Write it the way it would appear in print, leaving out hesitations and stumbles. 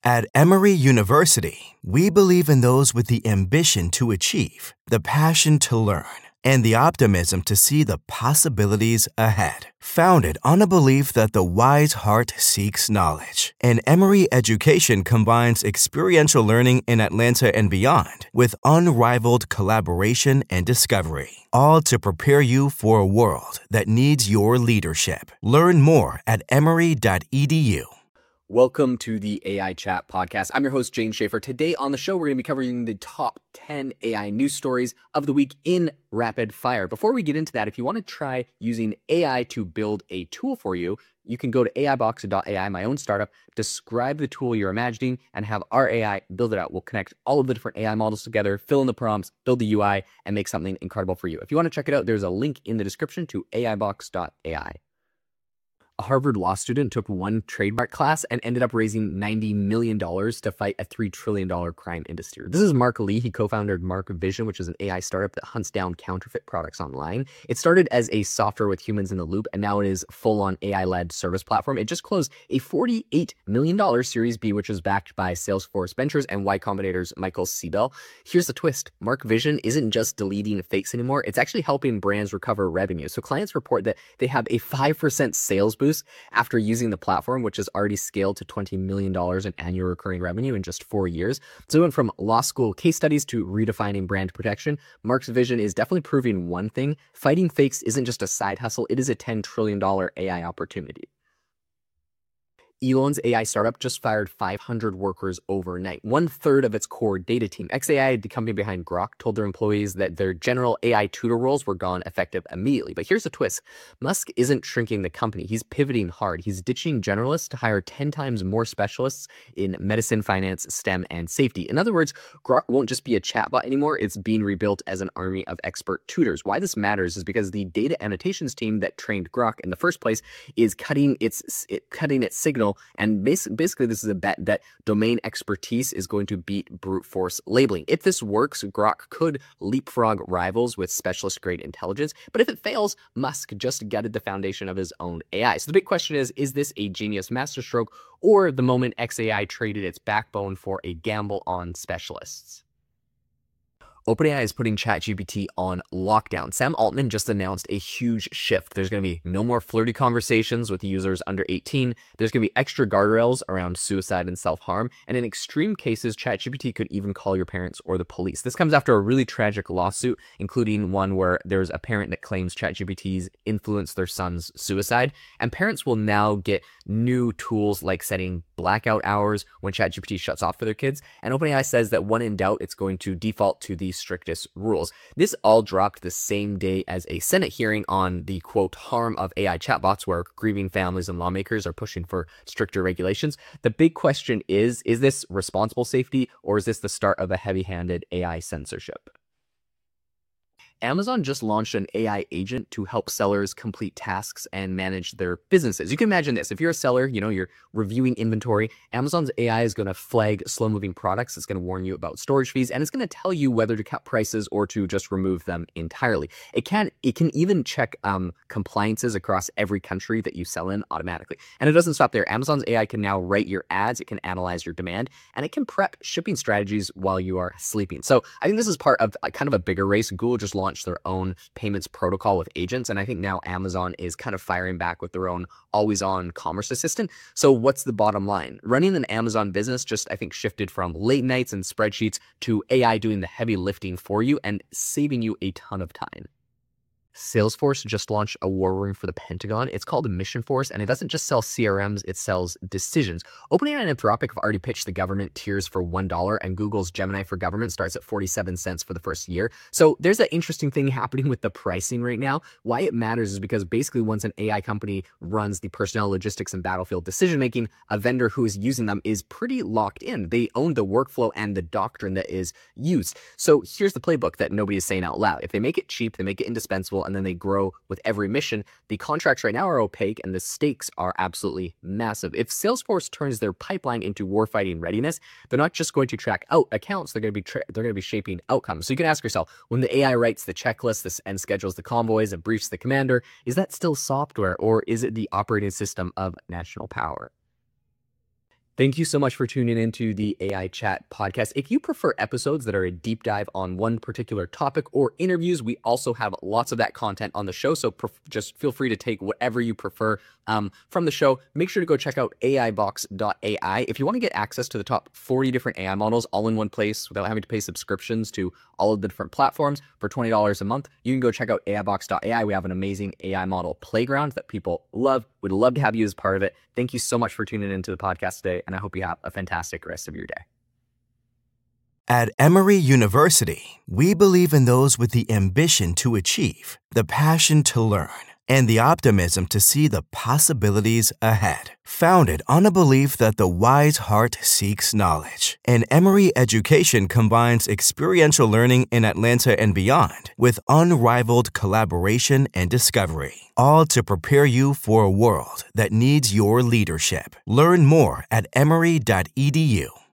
At Emory University, we believe in those with the ambition to achieve, the passion to learn, and the optimism to see the possibilities ahead. Founded on a belief that the wise heart seeks knowledge, and Emory education combines experiential learning in Atlanta and beyond with unrivaled collaboration and discovery, all to prepare you for a world that needs your leadership. Learn more at emory.edu. Welcome to the AI Chat Podcast. I'm your host, Jane Schaefer. Today on the show, we're going to be covering the top 10 AI news stories of the week in rapid fire. Before we get into that, if you want to try using AI to build a tool for you, you can go to AIbox.ai, my own startup, describe the tool you're imagining, and have our AI build it out. We'll connect all of the different AI models together, fill in the prompts, build the UI, and make something incredible for you. If you want to check it out, there's a link in the description to AIbox.ai. A Harvard law student took one trademark class and ended up raising $90 million to fight a $3 trillion crime industry. This is Mark Lee. He co-founded Mark Vision, which is an AI startup that hunts down counterfeit products online. It started as a software with humans in the loop, and now it is full-on AI-led service platform. It just closed a $48 million Series B, which is backed by Salesforce Ventures and Y Combinator's Michael Siebel. Here's the twist. Mark Vision isn't just deleting fakes anymore. It's actually helping brands recover revenue. So clients report that they have a 5% sales boost after using the platform, which has already scaled to $20 million in annual recurring revenue in just 4 years. So it went from law school case studies to redefining brand protection. Mark's vision is definitely proving one thing: fighting fakes isn't just a side hustle, it is a $10 trillion AI opportunity. Elon's AI startup just fired 500 workers overnight, 1/3 of its core data team. xAI, the company behind Grok, told their employees that their general AI tutor roles were gone effective immediately. But here's the twist. Musk isn't shrinking the company. He's pivoting hard. He's ditching generalists to hire 10 times more specialists in medicine, finance, STEM, and safety. In other words, Grok won't just be a chatbot anymore. It's being rebuilt as an army of expert tutors. Why this matters is because the data annotations team that trained Grok in the first place is cutting its signal. And basically, this is a bet that domain expertise is going to beat brute force labeling. If this works, Grok could leapfrog rivals with specialist-grade intelligence. But if it fails, Musk just gutted the foundation of his own AI. So the big question is this a genius masterstroke, or the moment xAI traded its backbone for a gamble on specialists? OpenAI is putting ChatGPT on lockdown. Sam Altman just announced a huge shift. There's going to be no more flirty conversations with users under 18. There's going to be extra guardrails around suicide and self-harm. And in extreme cases, ChatGPT could even call your parents or the police. This comes after a really tragic lawsuit, including one where there's a parent that claims ChatGPT's influenced their son's suicide. And parents will now get new tools like setting blackout hours when ChatGPT shuts off for their kids. And OpenAI says that when in doubt, it's going to default to the strictest rules. This all dropped the same day as a Senate hearing on the, quote, harm of AI chatbots, where grieving families and lawmakers are pushing for stricter regulations. The big question is this responsible safety, or is this the start of a heavy-handed AI censorship? Amazon just launched an AI agent to help sellers complete tasks and manage their businesses. You can imagine this. If you're a seller, you're reviewing inventory, Amazon's AI is going to flag slow-moving products. It's going to warn you about storage fees, and it's going to tell you whether to cut prices or to just remove them entirely. It can even check compliances across every country that you sell in automatically. And it doesn't stop there. Amazon's AI can now write your ads, it can analyze your demand, and it can prep shipping strategies while you are sleeping. So I think this is part of kind of a bigger race. Google just launched their own payments protocol with agents, and I think now Amazon is kind of firing back with their own always-on commerce assistant. So what's the bottom line? Running an Amazon business just, I think, shifted from late nights and spreadsheets to AI doing the heavy lifting for you and saving you a ton of time. Salesforce just launched a war room for the Pentagon. It's called Mission Force, and it doesn't just sell CRMs, it sells decisions. OpenAI and Anthropic have already pitched the government tiers for $1, and Google's Gemini for Government starts at 47 cents for the first year. So there's an interesting thing happening with the pricing right now. Why it matters is because basically once an AI company runs the personnel, logistics, and battlefield decision-making, a vendor who is using them is pretty locked in. They own the workflow and the doctrine that is used. So here's the playbook that nobody is saying out loud. If they make it cheap, they make it indispensable, and then they grow with every mission, the contracts right now are opaque and the stakes are absolutely massive. If Salesforce turns their pipeline into warfighting readiness, they're not just going to track out accounts, they're going to be shaping outcomes. So you can ask yourself, when the AI writes the checklist and schedules the convoys and briefs the commander, is that still software, or is it the operating system of national power? Thank you so much for tuning into the AI Chat podcast. If you prefer episodes that are a deep dive on one particular topic or interviews, we also have lots of that content on the show. So just feel free to take whatever you prefer from the show. Make sure to go check out aibox.ai. If you want to get access to the top 40 different AI models all in one place without having to pay subscriptions to all of the different platforms for $20 a month, you can go check out aibox.ai. We have an amazing AI model playground that people love. We'd love to have you as part of it. Thank you so much for tuning into the podcast today, and I hope you have a fantastic rest of your day. At Emory University, we believe in those with the ambition to achieve, the passion to learn, and the optimism to see the possibilities ahead. Founded on a belief that the wise heart seeks knowledge, and Emory education combines experiential learning in Atlanta and beyond with unrivaled collaboration and discovery, all to prepare you for a world that needs your leadership. Learn more at emory.edu.